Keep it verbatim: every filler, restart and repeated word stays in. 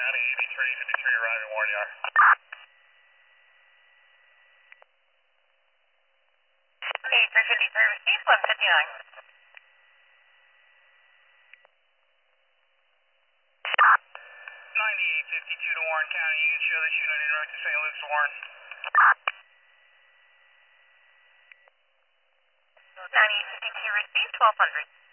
County, eighty-three fifty-three arriving, Warren Yard. eighty-three fifty-three received, one fifty-nine. ninety-eight fifty-two to Warren County, you can show this unit en route to Saint Luke's, Warren. ninety-eight fifty-two received, twelve hundred.